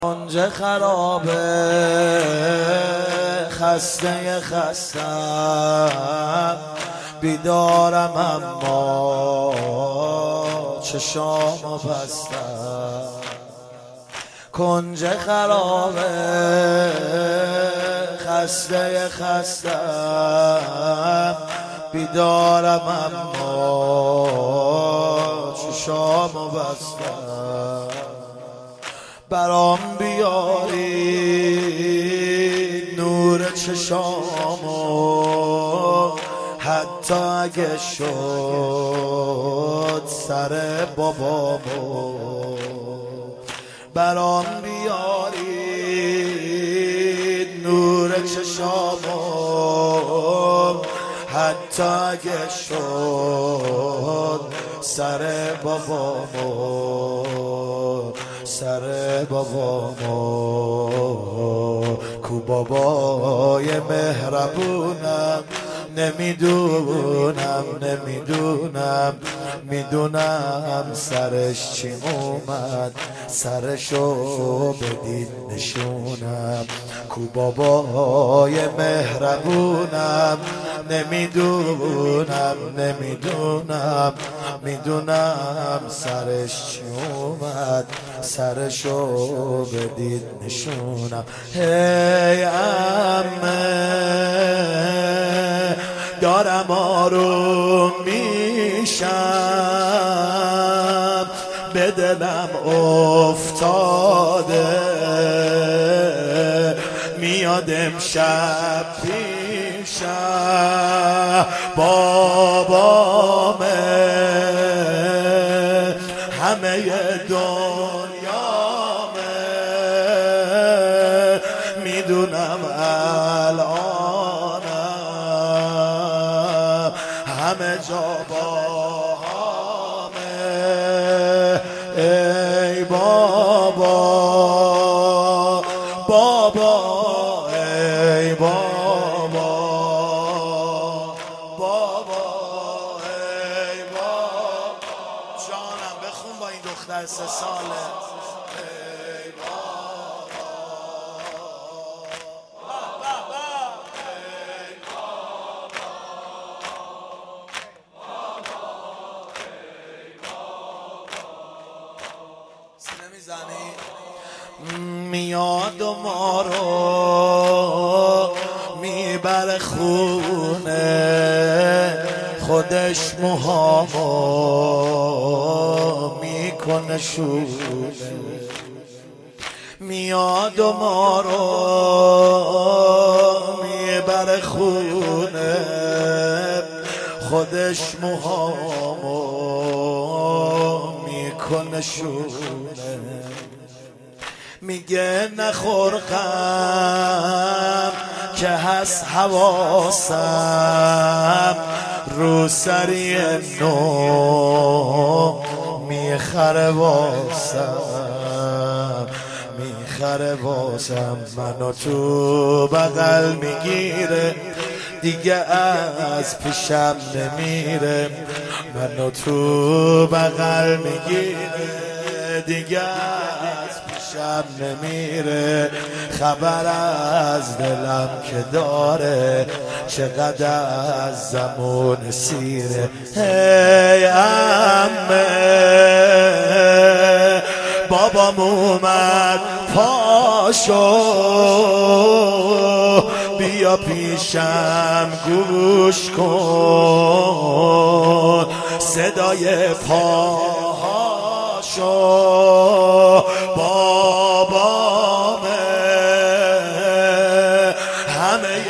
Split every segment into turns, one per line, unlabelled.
کنج خرابه خستم بیدارم اما چشامو بستم. کنج خرابه خستم بیدارم اما چشامو بستم. برام بیاری نور چشامو حتی اگه شد سر بابامو. برام بیاری نور چشامو حتی اگه شد سر بابامو. سر بابامو کو بابای مهربونم. میدونم سرش چی اومد سرشو بدید نشونم. کو بابای مهربونم. میدونم سرش چی اومد سرشو بدید نشونم. هی عمه دارم آروم میشم به دلم افتاده میاد امشب پیشم بابامه همه دنیامه. میدونم الانم همه جا باهامه. ای بابا ای بابا ای بابا جانم بخون با این دختر 3 ساله. ای بابا ای بابا سینه میزنی میاد و ما رو میبره خونه خودش موهامو میکنه شونه. میاد و ما رو میبره خونه خودش موهامو میکنه شونه. میگه نخور غم که هست حواسم رو سری نو میخره واسم منو تو بغل میگیره دیگه از پیشم نمیره. منو تو بغل میگیره دیگه از پیشم نمیره. خبر از دلم که داره چقدر از زمان سیره. هی عمه بابام اومد پاشو بیا پیشم گوش کن صدای پاهاشو. بابامه همه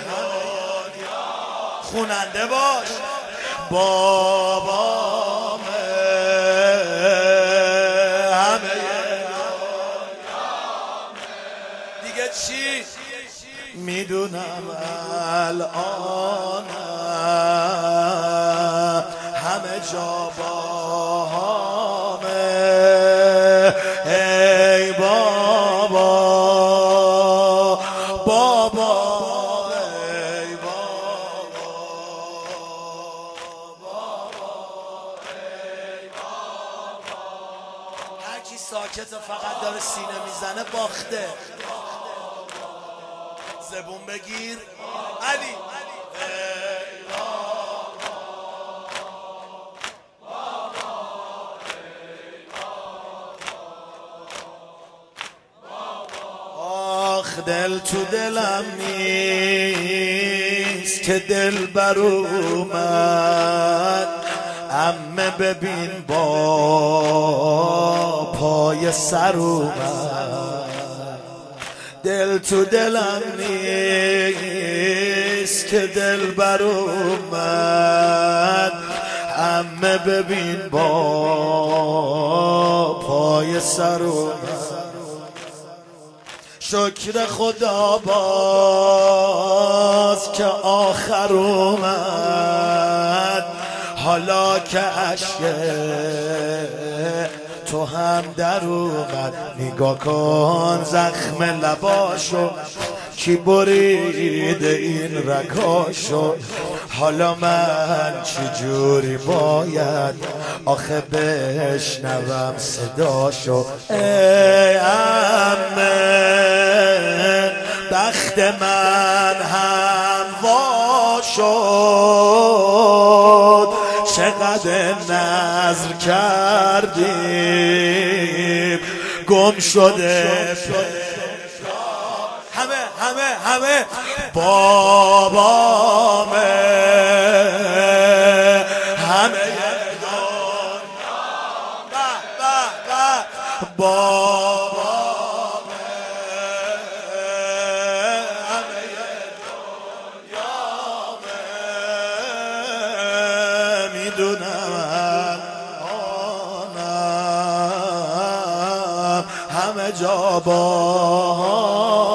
خوننده باش. بابامه همه دیگه چی میدونم الان همه جا باهامه. ای بابا ای بابا هر کی ساکت و فقط داره سینه میزنه باخته. زبون بگیر علی آخ دل تو دلم نیست که دل بر اومد، عمه ببین با پای سر اومد. دل تو دلم نیست که دل بر اومد، عمه ببین با پای سر اومد. شکر خدا باز که آخر اومد، حالا که عشق تو هم در اومد. نگاه کن زخم لباشو کی بریده این رگاشو، حالا من چجوری باید آخه بشنوم صداشو. ای عمه بخت من هم وا شد، چقدر نذر کردیم گم شده. همه بابامه، همه بابامه، همه دنیامه. میدونم آنم همه جا با